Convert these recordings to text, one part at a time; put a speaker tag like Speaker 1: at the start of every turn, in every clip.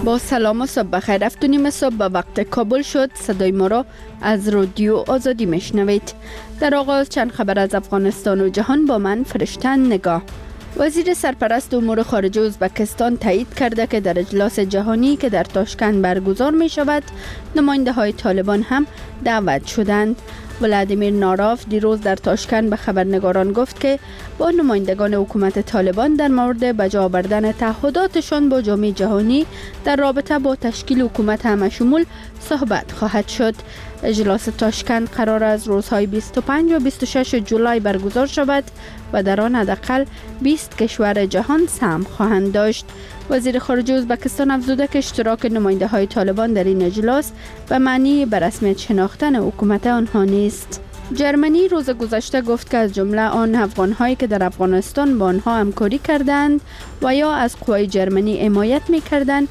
Speaker 1: با سلام و صبح بخیر. 7:30 صبح به وقت کابل شد. صدای ما را از رادیو آزادی میشنوید. در آغاز چند خبر از افغانستان و جهان با من فرشتن نگاه. وزیر سرپرست امور خارجه ازبکستان تایید کرده که در اجلاس جهانی که در تاشکند برگزار می شود نماینده های طالبان هم دعوت شدند. ولادیمیر ناراف دیروز در تاشکند به خبرنگاران گفت که با نمایندگان حکومت طالبان در مورد به جا آوردن تعهداتشان با جامعه جهانی در رابطه با تشکیل حکومت همشمول صحبت خواهد شد. اجلاس تاشکند قرار از روزهای 25 و 26 جولای برگزار شود و در آن حداقل 20 کشور جهان سهم خواهند داشت. وزیر خارجه ازبکستان افزوده که اشتراک نماینده های طالبان در این اجلاس به معنی به رسمیت شناختن حکومت آنها نیست. جرمنی روز گذشته گفت که از جمله آن افغان‌هایی که در افغانستان با آنها همکاری کردند و یا از قوای جرمنی حمایت می‌کردند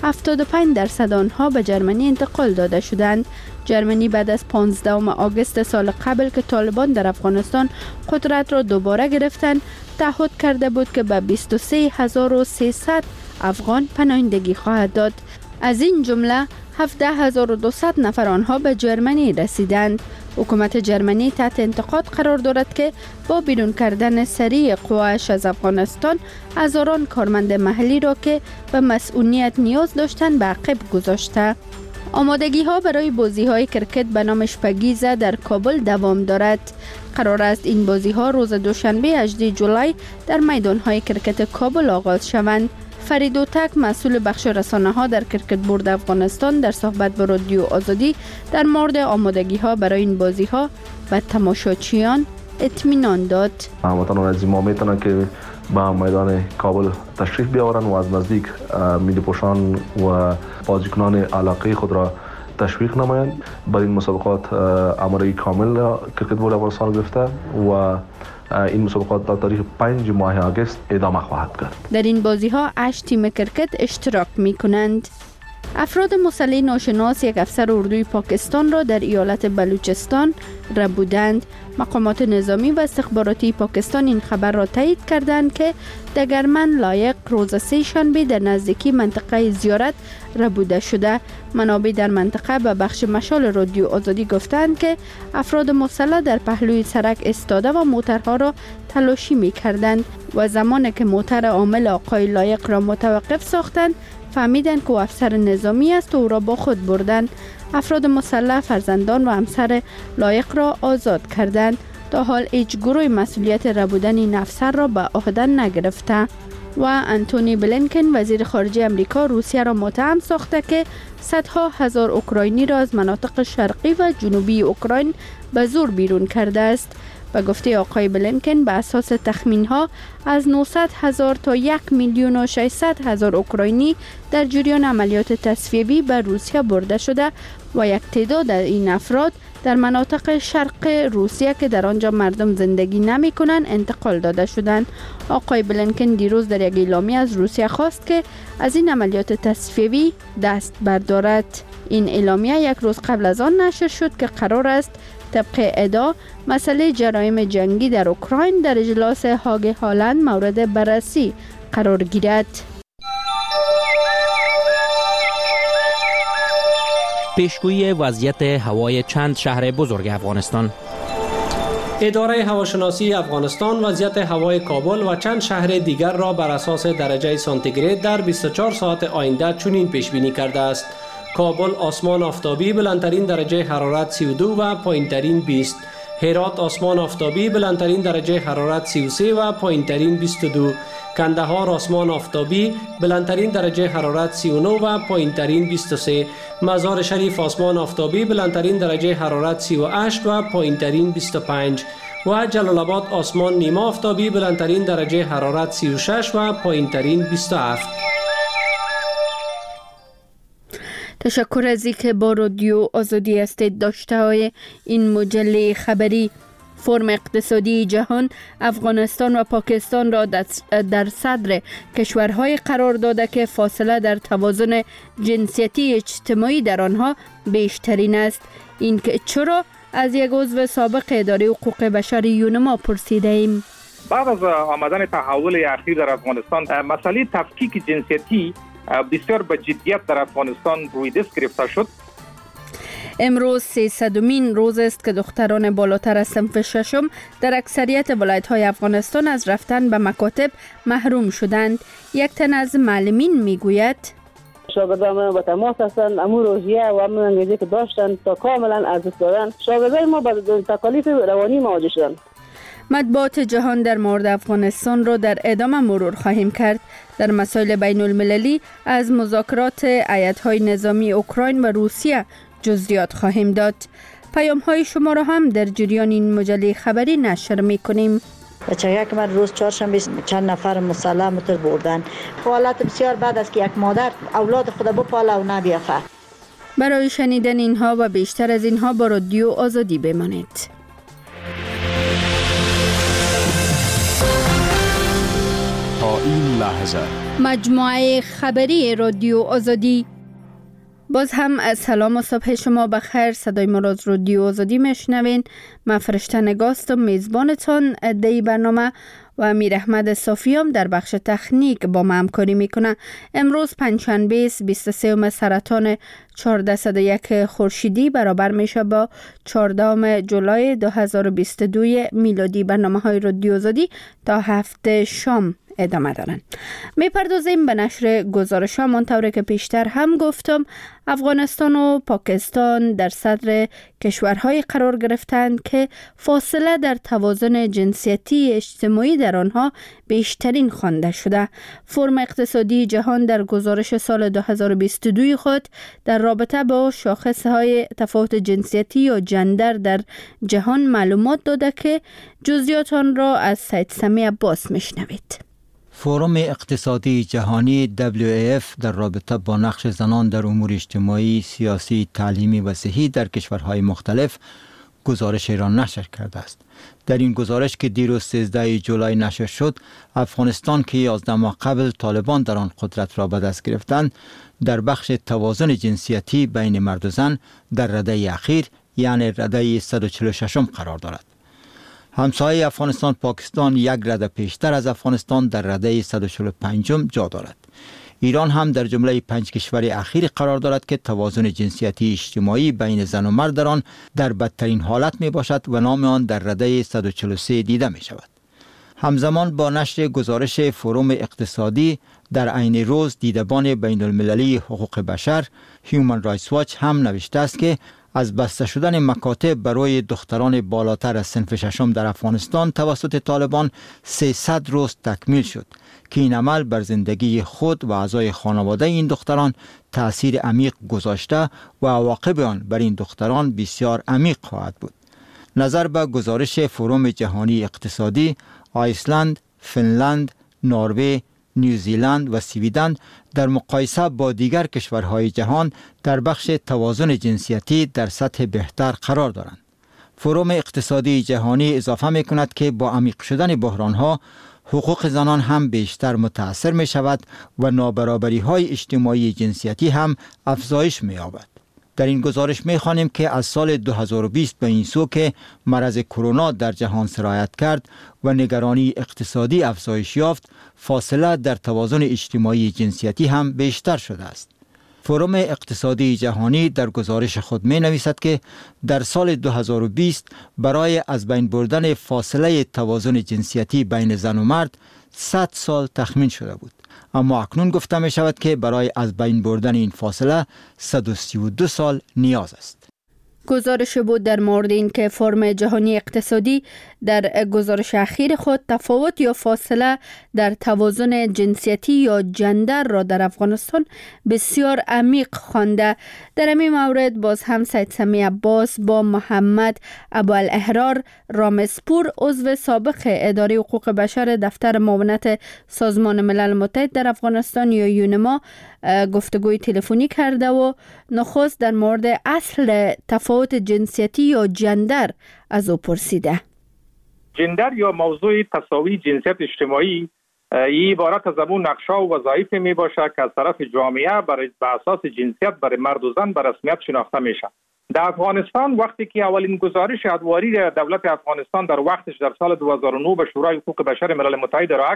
Speaker 1: 75% آنها به جرمنی انتقال داده شدند. جرمنی بعد از 15 آگوست سال قبل که طالبان در افغانستان قدرت را دوباره گرفتند تعهد کرده بود که به 23300 افغان پناهندگی خواهد داد. از این جمله 17200 نفر آنها به جرمنی رسیدند. حکومت جرمنی تحت انتقاد قرار دارد که با بیرون کردن سریع قوایش از افغانستان هزاران کارمند محلی را که به مسئولیت نیاز داشتند به عقب گذاشته. آمادگی ها برای بازی های کرکت به نام شپگیزه در کابل دوام دارد. قرار است این بازی ها روز دوشنبه 18 جولای در میدان های کرکت کابل آغاز شوند. فرید اوتک مسئول بخش رسانه ها در کرکت بورد افغانستان در صحبت با رادیو آزادی در مورد آمادگی ها برای این بازی ها و تماشاچیان اطمینان داد.
Speaker 2: هموطنان از ما میتونن که به میدان کابل تشریف بیاورن و از نزدیک ملی پوشان و بازیکنان علاقه خود را تشویق نمایند. برای این مسابقات آمادگی کامل کرکت بورد افغانستان گرفته و این مسابقات تا تاریخ 5 ماه آگوست ادامه خواهد کرد.
Speaker 1: در این بازی ها 8 تیم کرکت اشتراک می کنند. افراد مسلح ناشناس یک افسر اردوی پاکستان را در ایالت بلوچستان ربودند. مقامات نظامی و استخباراتی پاکستان این خبر را تایید کردند که دگرمن لایق روز سه شنبه در نزدیکی منطقه زیارت ربوده شده. منابع در منطقه به بخش مشال رادیو آزادی گفتند که افراد مسلح در پهلوی سرک ایستاده و موترها را تلاشی می کردند و زمانی که موتر عامل آقای لایق را متوقف ساختند فهمیدند که افسر نظامی است و او را با خود بردند. افراد مسلح فرزندان و همسر لایق را آزاد کردند. تا حال هیچ گروه مسئولیت ربودن این افسر را به عهده نگرفته. و انتونی بلینکن وزیر خارجه امریکا روسیه را متهم ساخته که صدها هزار اوکراینی را از مناطق شرقی و جنوبی اوکراین به زور بیرون کرده است. به گفته آقای بلینکن به اساس تخمین‌ها از 900,000 تا 1,600,000 اوکراینی در جریان عملیات تصفیه‌ای به روسیه برده شده و یک تعداد این افراد در مناطق شرق روسیه که در آنجا مردم زندگی نمی‌کنند انتقال داده شدند. آقای بلینکن دیروز در یک اعلامیه از روسیه خواست که از این عملیات تصفیه‌ای دست بردارد. این اعلامیه یک روز قبل از آن نشر شد که قرار است طبق ادعا مسئله جرایم جنگی در اوکراین در اجلاس هاگ هالند مورد بررسی قرار گیرد.
Speaker 3: پیشگویی وضعیت هوای چند شهر بزرگ افغانستان.
Speaker 4: اداره هواشناسی افغانستان وضعیت هوای کابل و چند شهر دیگر را بر اساس درجه سانتیگراد در 24 ساعت آینده چنین پیش بینی کرده است: کابل آسمان آفتابی بلندترین درجه حرارت 32 و پایینترین 20. هرات آسمان آفتابی بلندترین درجه حرارت 33 و پایینترین 22. کندهار آسمان آفتابی بلندترین درجه حرارت 39 و پایینترین 23. مزار شریف آسمان آفتابی بلندترین درجه حرارت 38 و پایینترین 25. و جلال آباد آسمان نیمه آفتابی بلندترین درجه حرارت 36 و پایینترین 27.
Speaker 1: تشکر از اینکه با رادیو آزادی هستید. داشته های این مجله خبری: فرم اقتصادی جهان افغانستان و پاکستان را در صدر کشورهای قرار داده که فاصله در توازن جنسیتی اجتماعی در آنها بیشترین است. این که چرا از یک عضو سابق اداره حقوق بشر یونما پرسیده ایم.
Speaker 5: بعد از آمدن تحول اخیر در افغانستان مسئله تفکیک جنسیتی بسیار به جدیت در افغانستان روی دست گرفته شد.
Speaker 1: امروز 300مین روز است که دختران بالاتر از صنف ششم در اکثریت ولایت‌های افغانستان از رفتن به مکاتب محروم شدند. یک تن از معلمین میگوید
Speaker 6: شاگردان با تماس هستند، امو روحیه و امو انگیزی که داشتند تا کاملا از دست دادن. شاگردان ما به تکالیف روانی مواجه شدند.
Speaker 1: مطبوعات جهان در مورد افغانستان را در ادامه مرور خواهیم کرد. در مسائل بین المللی از مذاکرات ایت‌های نظامی اوکراین و روسیه جزئیات خواهیم داد. پیام‌های شما را هم در جریان این مجله خبری نشر می‌کنیم.
Speaker 7: بچه‌ها که من روز چهارشنبه چند نفر مسلح متر بردن. حالت بسیار بد است که یک مادر اولاد خود بپاله و نبیافه.
Speaker 1: برای شنیدن اینها و بیشتر از اینها با رادیو آزادی بمانید.
Speaker 8: تا این لحظه
Speaker 1: مجموعه خبری رادیو آزادی. باز هم از سلام و صبح شما بخیر. صدای ما را از رادیو آزادی میشنوین. من فرشته نگاستم میزبانتان دی برنامه و امیر احمد صافیام در بخش تکنیک با ما همکاری میکنه. امروز پنجشنبه 23 سرطان 1401 خورشیدی برابر میشه با 14 جولای 2022 میلادی. برنامه های رادیو آزادی تا هفته شام ادامه دارن. میپردازیم به نشر گزارش ها. منطوری که پیشتر هم گفتم، افغانستان و پاکستان در صدر کشورهای قرار گرفتند که فاصله در توازن جنسیتی اجتماعی در آنها بیشترین خوانده شده. فرم اقتصادی جهان در گزارش سال 2022 خود در رابطه با شاخصهای تفاوت جنسیتی یا جندر در جهان معلومات داده که جزئیات آن را از سید سمی عباس میشنوید.
Speaker 9: فورم اقتصادی جهانی WEF در رابطه با نقش زنان در امور اجتماعی، سیاسی، تعلیمی و صحی در کشورهای مختلف گزارش را نشر کرده است. در این گزارش که دیروز 13 جولای نشر شد، افغانستان که 11 ماه قبل طالبان در آن قدرت را به دست گرفتند، در بخش توازن جنسیتی بین مرد و زن در رده اخیر یعنی رده 146 قرار دارد. همسایه افغانستان پاکستان یک رده پیشتر از افغانستان در رده 145 جا دارد. ایران هم در جمله 5 کشور اخیر قرار دارد که توازن جنسیتی اجتماعی بین زن و مرد در آن در بدترین حالت می باشد و نام آن در رده 143 دیده می شود. همزمان با نشر گزارش فروم اقتصادی در عین روز، دیدبان بین المللی حقوق بشر هیومن رایتس واچ هم نوشته است که از بسته شدن مکاتب برای دختران بالاتر از صنف ششم در افغانستان توسط طالبان 300 روز تکمیل شد که این عمل بر زندگی خود و اعضای خانواده این دختران تأثیر عمیق گذاشته و عواقب آن بر این دختران بسیار عمیق خواهد بود. نظر به گزارش فروم جهانی اقتصادی، آیسلند، فنلند، نروژ، نیوزیلند و سویدن در مقایسه با دیگر کشورهای جهان در بخش توازن جنسیتی در سطح بهتر قرار دارند. فروم اقتصادی جهانی اضافه می کند که با عمیق شدن بحرانها، حقوق زنان هم بیشتر متاثر می شود و نابرابری های اجتماعی جنسیتی هم افزایش می یابد. در این گزارش می خوانیم که از سال 2020 به این سو که مرض کرونا در جهان سرایت کرد و نگرانی اقتصادی افزایش یافت، فاصله در توازن اجتماعی جنسیتی هم بیشتر شده است. فروم اقتصادی جهانی در گزارش خود می نویسد که در سال 2020 برای از بین بردن فاصله توازن جنسیتی بین زن و مرد 100 سال تخمین شده بود، اما اکنون گفته می شود که برای از بین بردن این فاصله 132 سال نیاز است.
Speaker 1: گزارش بود در مورد این که فرم جهانی اقتصادی در گزارش اخیر خود تفاوت یا فاصله در توازن جنسیتی یا جندر را در افغانستان بسیار عمیق خوانده. در این مورد باز هم سید سمی عباس با محمد ابوالاحرار رامسپور، عضو سابق اداره حقوق بشر دفتر معاونت سازمان ملل متحد در افغانستان یا یونما گفتگوی تلفنی کرده و نخست در مورد اصل تفاوت جنسیتی یا جندر از او پرسیده.
Speaker 5: جندر یا موضوع تساوی جنسیت اجتماعی این عبارت از امون نقشا و وظایف می باشه که از طرف جامعه بر اساس جنسیت برای مرد و زن به رسمیت شناخته میشه. در افغانستان وقتی که اولین گزارش ادواری دولت افغانستان در وقتش در سال 2009 به شورای حقوق بشر ملل متحد ارائه کرد،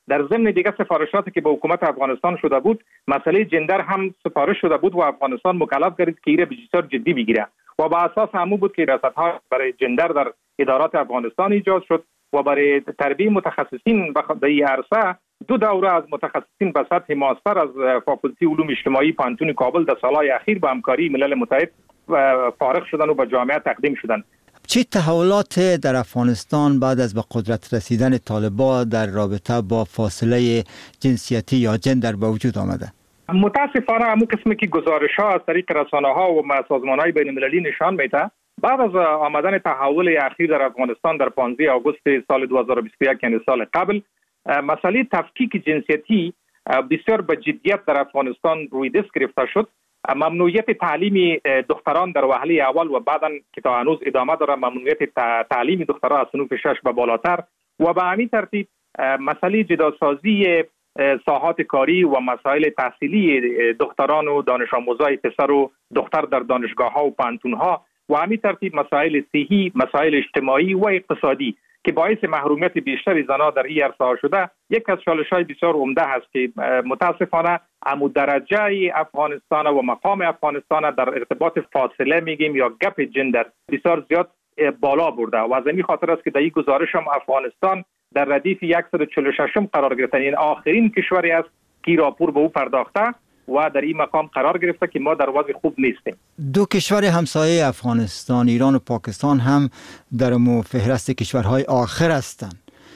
Speaker 5: در ضمن دیگه سفارشاتی که به حکومت افغانستان شده بود، مسئله جندر هم سفارش شده بود و افغانستان مکلف گردید که ایره بسیار جدی بگیره و با اساس همون بود که رصدها برای جندر در ادارات افغانستان ایجاد شد و برای تربیه متخصصین در این عرصه 2 دوره از متخصصین به سطح ماستر از فاکولتی علوم اجتماعی پانتون کابل در سالهای اخیر با همکاری ملل متحد فارغ شدن و به جامعه تقدیم شدن.
Speaker 9: چه تحولات در افغانستان بعد از به قدرت رسیدن طالبان در رابطه با فاصله جنسیتی یا جندر به وجود آمده؟
Speaker 5: متاسفانه همون قسمی که گزارش‌ها از طریق رسانه‌ها و سازمان‌های بین‌المللی نشان میده، بعد از آمدن تحول اخیر در افغانستان در 15 آگوست سال 2021 یعنی سال قبل، مسئله تفکیک جنسیتی بسیار به جدیت در افغانستان روی دست گرفته شد. ممنوعیت تعلیم دختران در وهله اول و بعداً که تا هنوز ادامه داره ممنوعیت تعلیم دختران از صنف 6 به بالاتر و به همین ترتیب مسئله جداسازی ساحات کاری و مسائل تحصیلی دختران و دانش آموزای پسر و دختر در دانشگاه‌ها و پانتون‌ها و همین ترتیب مسائل صحی، مسائل اجتماعی و اقتصادی که باعث محرومیت بیشتر زنان در این عرصه شده، یک از چالش‌های بسیار عمده است که متاسفانه عمو درجه افغانستان و مقام افغانستان در ارتباط فاصله میگیم یا گپ جندر بسیار زیاد بالا برده و از این خاطر است که در این گزارش هم افغانستان در ردیف 146 قرار گرفته. این آخرین کشوری است که راپور به او پرداخته و در این مقام قرار گرفته که ما در وضع خوب نیستیم.
Speaker 9: 2 کشور همسایه افغانستان، ایران و پاکستان هم در فهرست کشورهای آخر هستند.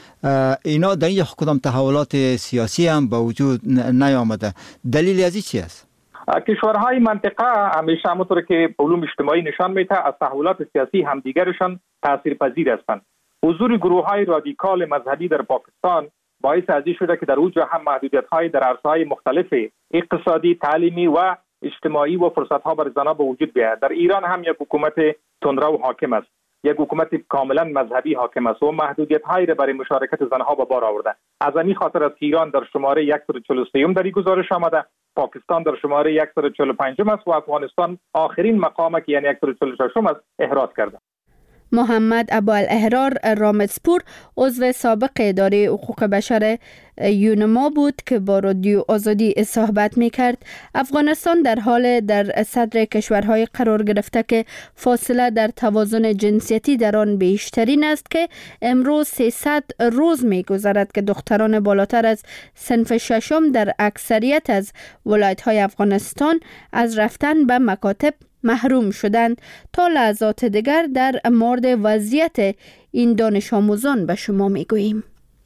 Speaker 9: اینا در این کدام تحولات سیاسی هم به وجود نیامده. دلیل از این چی است؟
Speaker 5: کشورهای منطقه همیشه همونطور که علوم اجتماعی نشان میده از تحولات سیاسی همدیگرشان تاثیرپذیر هستند. حضور گروه‌های رادیکال مذهبی در پاکستان باعث از این شده که در اوج هم محدودیت‌های در عرصه‌های مختلف اقتصادی، تعلیمی و اجتماعی و فرصت‌ها برای زنان به وجود بیاید. در ایران هم یک حکومت تندرو حاکم است، یک حکومت کاملا مذهبی حاکم است و محدودیت‌هایی را برای مشارکت زنها به بار آورده. از همین خاطر است که ایران در شماره 143 در این گزارش آمده، پاکستان در شماره 145 است و افغانستان آخرین مقام که یعنی 146 است احراز کرده.
Speaker 1: محمد ابوالاحرار رامزپور عضو سابق اداره حقوق بشر یونما بود که با رادیو آزادی صحبت می‌کرد. افغانستان در حال در صدر کشورهای قرار گرفته که فاصله در توازن جنسیتی در آن بیشترین است که امروز 300 روز می‌گذرد که دختران بالاتر از صنف 6 در اکثریت از ولایت‌های افغانستان از رفتن به مکاتب محروم شدند. تا لحظات دیگر در مورد وضعیت این دانش آموزان به شما میگوییم.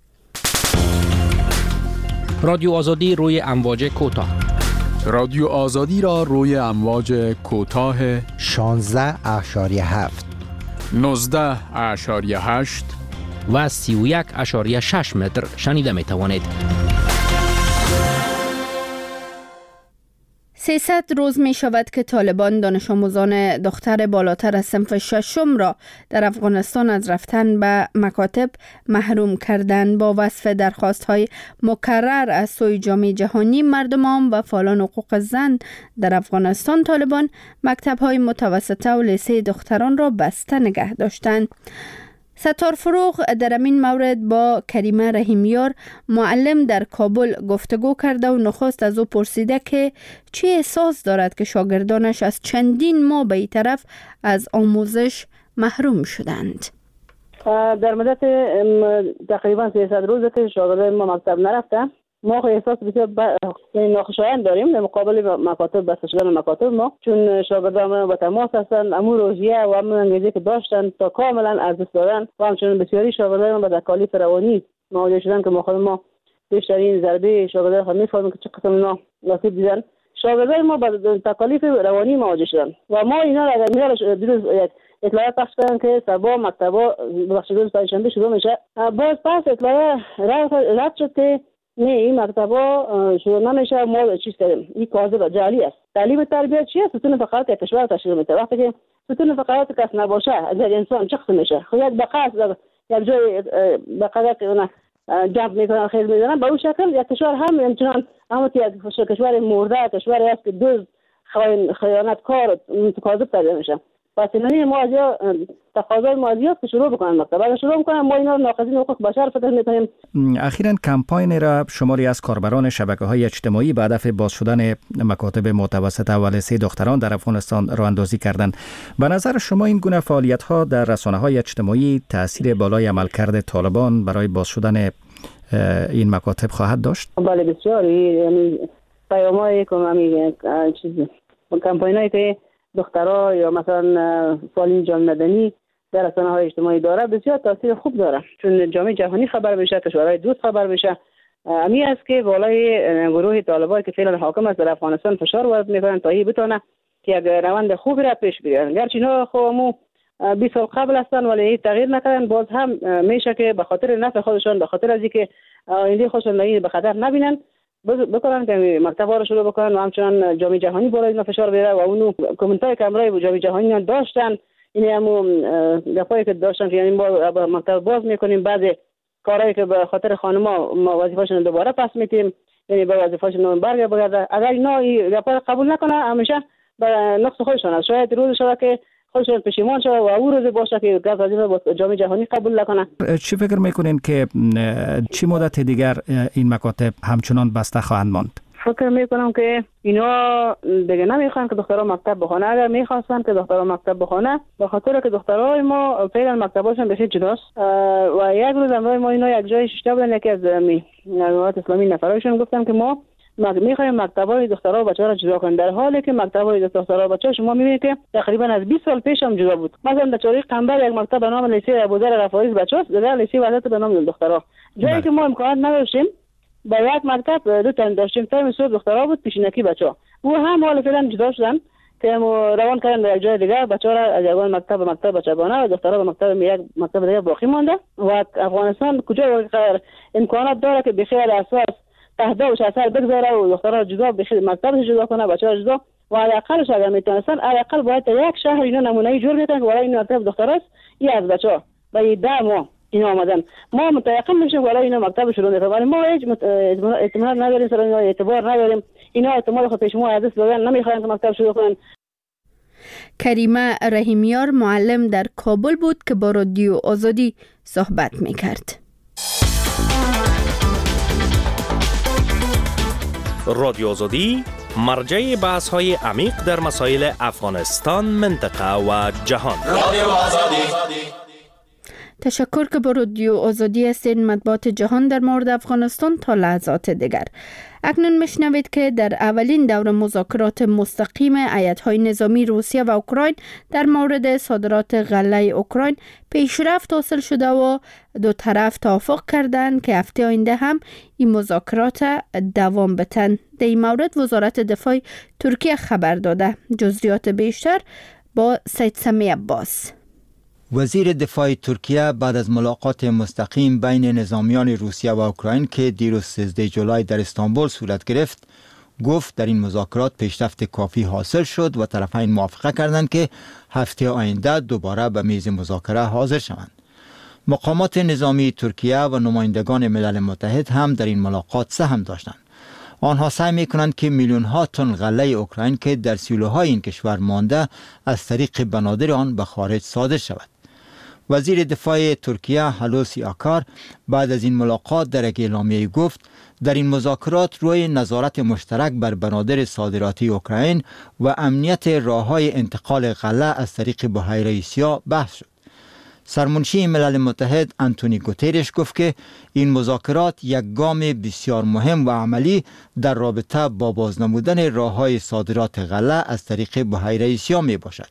Speaker 3: رادیو آزادی روی امواج کوتاه.
Speaker 8: رادیو آزادی را روی امواج کوتاه
Speaker 10: 16.7
Speaker 8: 19.8
Speaker 3: و 31.6 متر شنیده می توانید.
Speaker 1: 300 روز می شود که طالبان دانش آموزان دختر بالاتر از صنف 6 را در افغانستان از رفتن به مکاتب محروم کردند. با وصف درخواست‌های مکرر از سوی جامعه جهانی، مردمان و فعالان حقوق زن در افغانستان، طالبان مکتب‌های متوسطه و لیسه دختران را بسته نگه داشتند. ستار فروغ در این مورد با کریمه رحیمیار معلم در کابل گفتگو کرده و نخست از او پرسیده که چه احساس دارد که شاگردانش از چندین ماه به این طرف از آموزش محروم شدند.
Speaker 6: در مدت تقریبا 300 روز که شاگردان ما مکتب نرفتن، ما احساس بسیار ناخوشایند داریم در مقابل مکاتب، بسته شدن مکاتب ما، چون شاگردان با تماس هستند، امو روحیه و امو انگیزه که داشتن تا کاملا از دست دادن و همچنین بسیاری شاگردان با تکالیف روانی مواجه شدن که ما بیشترین ضربه شاگردان خود میفهمیم که چه قسم اینا آسیب دیدن. شاگردان ما با تکالیف روانی مواجه شدن و ما اینا را در دیروز اطلاعات پخش کردن که سبا مکتبا بخش روز پنجشنبه شروع میشه. باز پس اطلاعات رد شد که نه، این مکتبا شروع نمیشه، ما چیز کردیم، این کاذب جعلی است. تعلیم تربیت چیه؟ ستون فقرات کشور تشکیل میده. وقتی که ستون فقرات کس نباشه، اگر انسان چه قسم میشه؟ خودت به قصد یک جای به قدر که اون جمع میکنن، خیز میزنن، به اون شکل یک کشور هم همچنان همونطور یک کشور مرده، کشوری است که دوز خیانتکار کاذب تربیت میشه. پس اینانی ما از تقاضای ما زیاد که شروع بکنن مکتب. اگر شروع بکنن ما اینا ناقضین حقوق بشر فکر می‌کنیم.
Speaker 10: اخیراً کمپاین را شماری از کاربران شبکه‌های اجتماعی به هدف باز شدن مکاتب متوسطه و لیسه دختران در افغانستان راه اندازی کردند. به نظر شما این گونه فعالیت‌ها در رسانه‌های اجتماعی تأثیر بالای عملکرد طالبان برای باز شدن این مکاتب خواهد داشت؟
Speaker 6: بله بسیار. یعنی پیامایی که همین چیز کمپاینایی که دخترها یا مثلا فعالین جامعه مدنی در رسانه‌های اجتماعی داره بسیار تاثیر خوب داره، چون جامعه جهانی خبر بشه، کشورهای دوست خبر بشه. امی است که بالای گروه طالبان که فعلا حاکم است در افغانستان فشار وارد میکنن تا این بتونه که یک روند خوبی را پیش ببرن. گرچه اینا خودمو 20 سال قبل هستن ولی تغییر نکردن، باز هم میشه که به خاطر نفع خودشان، به خاطر از اینکه آینده خودشان به خطر نبینن بکنن که مکتب‌ها رو شروع بکنن و همچنان جامعه جهانی بالای اینا فشار بیاره. و اونو کامنتای کامرای جامعه جهانی داشتن، این همون گپایی که داشتن که یعنی ما مکتب باز میکنیم، بعضی کارهایی که به خاطر خانم‌ها ما وظیفه‌شون دوباره پس میتیم، یعنی به وظیفه‌شون برگرده. اگر اینا این گپا قبول نکنه همیشه به نقص خودشون است. شاید روز شده که خودشون پشیمان شده و او روز باشه که گپ وظیفه با جامعه جهانی قبول نکنه.
Speaker 10: چی فکر میکنین که چی مدت دیگر این مکاتب همچنان بسته خواهند ماند؟
Speaker 6: فکر میکنم که اینا دیگه نمیخوان که دخترها مکتب بخونه. اگر میخواستن که دخترها مکتب بخونه به خاطر که دخترای ما فعلا مکتباشون بسیار جداست و یک روز امروز ما اینا یک جای شیشته بودن، یکی از جماعت اسلامی نفرایشون گفتن که ما میخوایم مکتبای دخترها و بچه‌ها رو جدا کنیم، در حالی که مکتبای دخترها و بچه‌ها شما میبینید که تقریبا از 20 سال پیش هم جدا بود. مثلا در چاری قنبر یک مکتب به نام لیسه ابوذر رفاعی بچه‌هاست، در لیسه وحدت به نام دخترها. جایی که ما امکانات نداشتیم با یک مکتب دو تا داشتیم، تایم صبح دخترها بود، پیشینکی بچه‌ها. او هم حالا فعلا جدا شدن که روان کردن در یک جای دیگه، بچه‌ها را از یک مکتب به مکتب بچگانه و دخترها به مکتب دیگه باقی مانده. و افغانستان کجا امکانات داره که بخیر اساس تهداوش اثر بگذاره و دخترها جدا بخیر مکتبش جدا کنه، بچه‌ها جدا. و حداقلش اگر میتونستن حداقل باید یک شهر اینا نمونه‌ای جور بکنن که برای این مکتب دختراست این از بچه‌ها و 10 ماه اینا آمدن ما متيقن میشیم ولی اینا مکتب شروع نکنه، ولی ما هیچ اطمینان نداریم، سر اینا اعتبار نداریم. اینا احتمال خود پیش ما حدث دادن نمیخواین که مکتب شروع کنن.
Speaker 1: کریمه رحیمیار معلم در کابل بود که با رادیو آزادی صحبت میکرد.
Speaker 11: رادیو آزادی مرجع بحث‌های عمیق در مسائل افغانستان، منطقه و جهان. رادیو آزادی.
Speaker 1: تشکر که با رادیو آزادی هستین. مطبوعات جهان در مورد افغانستان تا لحظات دیگر. اکنون میشنوید که در اولین دور مذاکرات مستقیم هیئت‌های نظامی روسیه و اوکراین در مورد صادرات غله اوکراین پیشرفت حاصل شده و دو طرف توافق کردند که هفته آینده هم این مذاکرات دوام بتن. در این مورد وزارت دفاع ترکیه خبر داده. جزئیات بیشتر با سید سمی عباس.
Speaker 9: وزیر دفاع ترکیه بعد از ملاقات مستقیم بین نظامیان روسیه و اوکراین که دیروز 13 جولای در استانبول صورت گرفت، گفت در این مذاکرات پیشرفت کافی حاصل شد و طرفین موافقه کردند که هفته آینده دوباره به میز مذاکره حاضر شوند. مقامات نظامی ترکیه و نمایندگان ملل متحد هم در این ملاقات سهم داشتند. آنها سعی می‌کنند که میلیون‌ها تن غله اوکراین که در سیلوهای این کشور مانده از طریق بنادر آن به خارج صادر شود. وزیر دفاع ترکیه هلوسی آکار بعد از این ملاقات در یک اعلامیه گفت در این مذاکرات روی نظارت مشترک بر بنادر صادراتی اوکراین و امنیت راه‌های انتقال غله از طریق بحیره سیاه بحث شد. سرمنشی ملل متحد آنتونی گوترش گفت که این مذاکرات یک گام بسیار مهم و عملی در رابطه با بازنمودن راه‌های صادرات غله از طریق بحیره سیاه می باشد.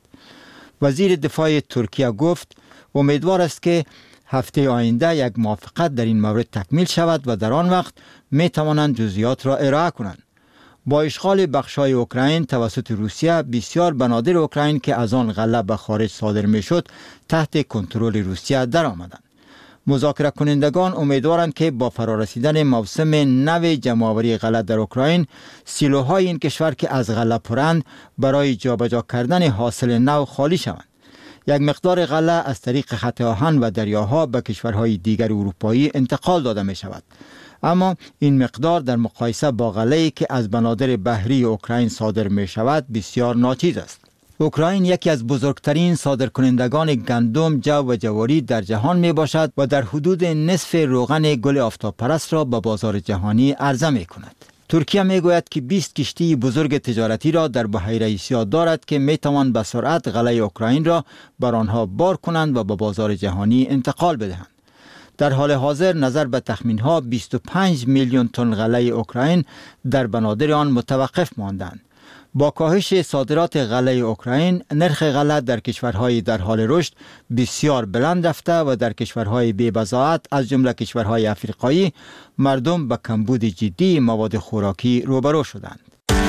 Speaker 9: وزیر دفاع ترکیه گفت امیدوار است که هفته آینده یک موافقت در این مورد تکمیل شود و در آن وقت می توانند جزئیات را ارائه کنند. با اشغال بخش‌های اوکراین توسط روسیه، بسیار بنادر اوکراین که از آن غله به خارج صادر می‌شد تحت کنترل روسیه درآمدند. مذاکره کنندگان امیدوارند که با فرارسیدن موسم نو جمع‌آوری غله در اوکراین، سیلوهای این کشور که از غله پرند برای جابجا کردن حاصل نو خالی شوند. یک مقدار غله از طریق خط آهن و دریاها به کشورهای دیگر اروپایی انتقال داده می شود. اما این مقدار در مقایسه با غله‌ای که از بنادر بحری اوکراین صادر می شود بسیار ناچیز است. اوکراین یکی از بزرگترین صادرکنندگان گندم، جو و جواری در جهان می باشد و در حدود نصف روغن گل آفتاب پرست را به بازار جهانی عرضه می کند. ترکیه می گوید که 20 کشتی بزرگ تجارتی را در بحیره آسیا دارد که می توان به سرعت غله اوکراین را بر آنها بار کنند و به بازار جهانی انتقال بدهند. در حال حاضر نظر به تخمین‌ها 25 میلیون تن غله اوکراین در بنادر آن متوقف ماندند. با کاهش صادرات غله اوکراین، نرخ غله در کشورهای در حال رشد بسیار بلند رفته و در کشورهای بی‌بضاعت از جمله کشورهای افریقایی مردم به کمبود جدی مواد خوراکی روبرو شدند.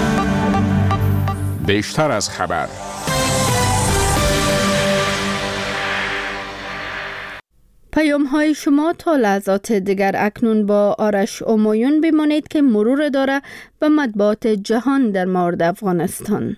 Speaker 12: بیشتر از خبر.
Speaker 1: پیام های شما تا لحظات دیگر. اکنون با آرش امایون بمانید که مرور داره به مطبوعات جهان در مورد افغانستان.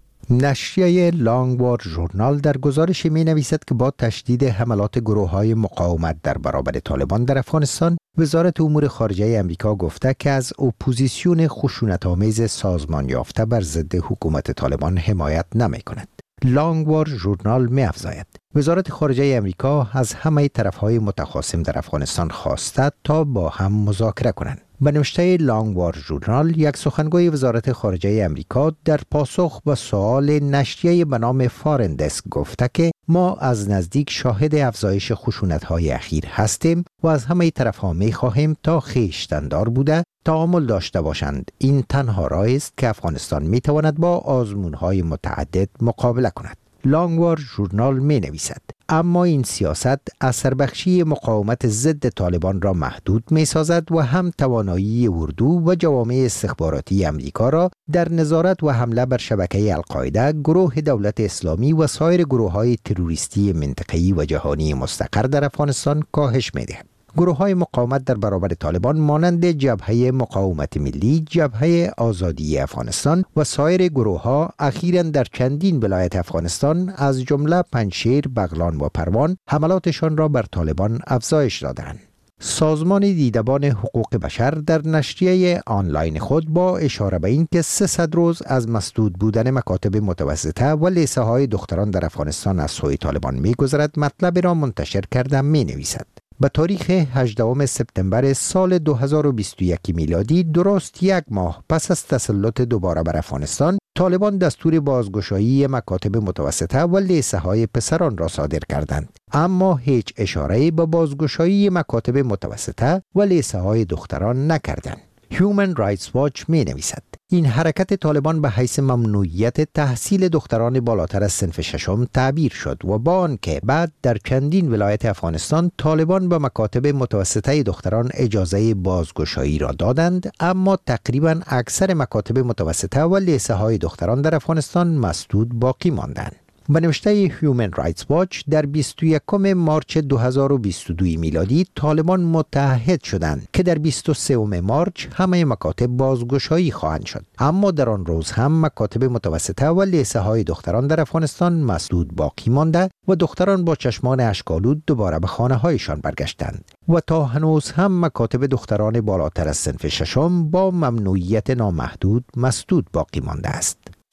Speaker 13: نشریه لانگوار ژورنال در گزارش می نویسد که با تشدید حملات گروه‌های مقاومت در برابر طالبان در افغانستان، وزارت امور خارجه امریکا گفته که از اپوزیسیون خشونت‌آمیز سازمان یافته بر ضد حکومت طالبان حمایت نمی کند. لانگوار ژورنال می افزاید وزارت خارجه امریکا از همه طرف‌های متخاصم در افغانستان خواسته تا با هم مذاکره کنند. به نوشته لانگوار ژورنال، یک سخنگوی وزارت خارجه امریکا در پاسخ به سوال نشریه به نام فارن دسک گفته که ما از نزدیک شاهد افزایش خشونت‌های اخیر هستیم و از همه طرف‌ها می‌خواهیم تا خویشتن‌دار بوده تعامل داشته باشند. این تنها راهی است که افغانستان می‌تواند با آزمون‌های متعدد مقابله کند. لانگوار ژورنال می‌نویسد اما این سیاست اثربخشی مقاومت ضد طالبان را محدود می‌سازد و هم توانایی اردو و جوامع استخباراتی امریکا را در نظارت و حمله بر شبکه القاعده، گروه دولت اسلامی و سایر گروه‌های تروریستی منطقه‌ای و جهانی مستقر در افغانستان کاهش می‌دهد. گروه‌های مقاومت در برابر طالبان مانند جبهه مقاومت ملی، جبهه آزادی افغانستان و سایر گروه‌ها اخیراً در چندین ولایت افغانستان از جمله پنجشیر، بغلان و پروان حملاتشان را بر طالبان افزایش دادند. سازمان دیدبان حقوق بشر در نشریه آنلاین خود با اشاره به این که 300 روز از مسدود بودن مکاتب متوسطه و لیسه های دختران در افغانستان از سوی طالبان می‌گذرد مطلب را منتشر کرده می‌نویسد. به تاریخ 18 سپتامبر سال 2021 میلادی، درست یک ماه پس از تسلط دوباره بر افغانستان، طالبان دستور بازگشایی مکاتب متوسطه و لیسه های پسران را صادر کردند، اما هیچ اشاره‌ای به بازگشایی مکاتب متوسطه و لیسه های دختران نکردند. Human Rights Watch می نویسد این حرکت طالبان به حیث ممنوعیت تحصیل دختران بالاتر از صنف ششم تعبیر شد و با آنکه بعد در چندین ولایت افغانستان طالبان به مکاتب متوسطه دختران اجازه بازگشایی را دادند، اما تقریبا اکثر مکاتب متوسطه و لیسه های دختران در افغانستان مسدود باقی ماندند. به نوشته Human Rights Watch در 21 مارچ 2022 میلادی طالبان متعهد شدند که در 23 مارچ همه مکاتب بازگشایی خواهند شد، اما در آن روز هم مکاتب متوسطه و لیسه های دختران در افغانستان مسدود باقی مانده و دختران با چشمان اشک‌آلود دوباره به خانه هایشان برگشتند و تا هنوز هم مکاتب دختران بالاتر از صنف ششم با ممنوعیت نامحدود مسدود باقی مانده است.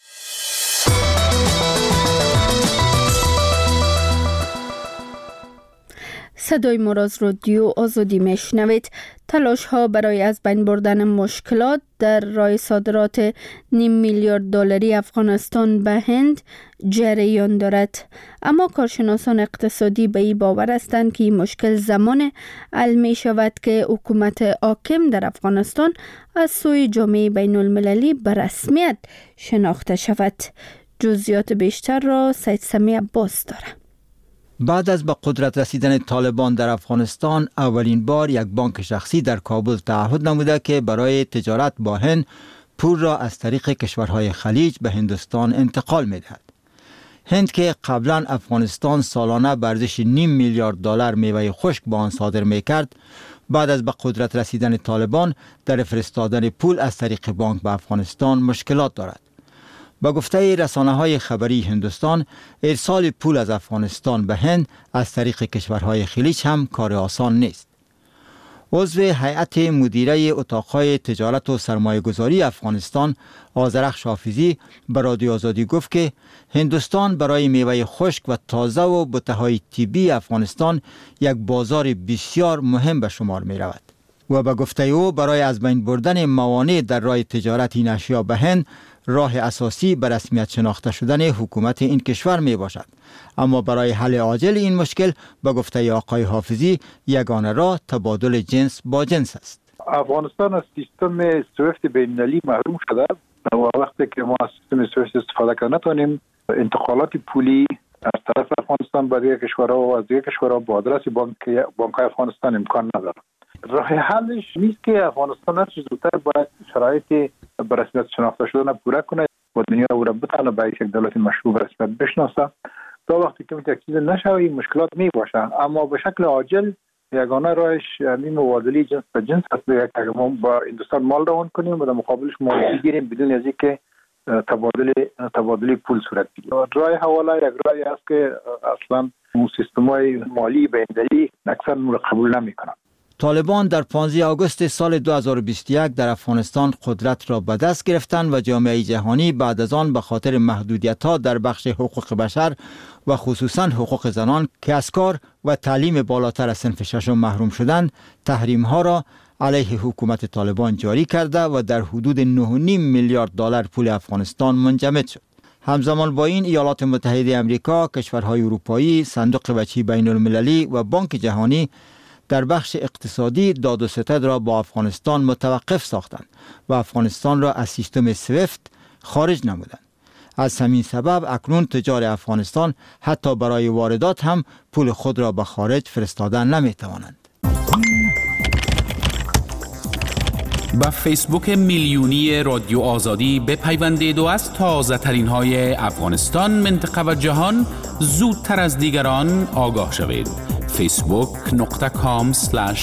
Speaker 1: صدای ما را از رادیو آزادی میشنوید. تلاش ها برای از بین بردن مشکلات در راه صادرات $500 میلیارد افغانستان به هند جریان دارد، اما کارشناسان اقتصادی به این باور هستند که این مشکل زمان حل می شود که حکومت حاکم در افغانستان از سوی جامعه بین المللی به رسمیت شناخته شود. جزئیات بیشتر را سید سمی عباس دارد.
Speaker 9: بعد از به قدرت رسیدن طالبان در افغانستان، اولین بار یک بانک شخصی در کابل تعهد نموده که برای تجارت با هند پول را از طریق کشورهای خلیج به هندوستان انتقال می‌دهد. هند که قبلا افغانستان سالانه به ارزش $500 میلیارد میوه خشک با آن صادر می‌کرد، بعد از به قدرت رسیدن طالبان در فرستادن پول از طریق بانک به افغانستان مشکلات دارد. با گفته رسانه‌های خبری هندوستان، ارسال پول از افغانستان به هند از طریق کشورهای خلیج هم کار آسان نیست. عضو هیئت مدیره اتاقهای تجارت و سرمایه‌گذاری افغانستان آذرخش حافظی به رادیو آزادی گفت که هندوستان برای میوه خشک و تازه و بوته‌های طبی افغانستان یک بازار بسیار مهم به شمار می رود و به گفته او برای از بین بردن موانع در راه تجارت این اشیا به هند راه اساسی به رسمیت شناخته شدن حکومت این کشور می باشد. اما برای حل عاجل این مشکل به گفته آقای حافظی یگانه راه تبادل جنس با جنس است.
Speaker 12: افغانستان از سیستم سویفت بین‌المللی محروم شده و وقتی که ما از سیستم سویفت استفاده کنیم نتونیم انتقالات پولی از طرف افغانستان به دیگر کشورها و از دیگر کشورها با آدرس بانک‌های افغانستان امکان نداره. راه حلش نیست که افغانستان هر چه زودتر باید شرایط به رسمیت شناخته شدن پوره کنه و دنیا او را بتونه به یک دولت مشروع به رسمیت بشناسه. تا وقتی که این چیز نشه این مشکلات می باشن، اما به شکل عاجل یگانه راهش همین مبادله جنس به جنس است که ما با هندوستان مال روان کنیم و در مقابلش مال بگیریم بدون از اینکه تبادل پول صورت بگیره. راه حواله یک راهی است که اصلا سیستم‌های مالی بین‌المللی اکثر قبول نمی‌کنند.
Speaker 9: طالبان در 15 آگوست سال 2021 در افغانستان قدرت را به دست گرفتند و جامعه جهانی بعد از آن به خاطر محدودیت‌ها در بخش حقوق بشر و خصوصاً حقوق زنان که از کار و تعلیم بالاتر از صنف ششم محروم شدند، تحریم‌ها را علیه حکومت طالبان جاری کرده و در حدود 9.5 میلیارد دلار پول افغانستان منجمد شد. همزمان با این ایالات متحده آمریکا، کشورهای اروپایی، صندوق بچه بین‌المللی و بانک جهانی در بخش اقتصادی داد و ستد را با افغانستان متوقف ساختند و افغانستان را از سیستم سویفت خارج نمودند. از همین سبب اکنون تجار افغانستان حتی برای واردات هم پول خود را به خارج فرستادن نمی‌توانند.
Speaker 14: با فیسبوک میلیونی رادیو آزادی بپیوندید و از تازه ترین های افغانستان، منطقه و جهان زودتر از دیگران آگاه شوید. facebook.com/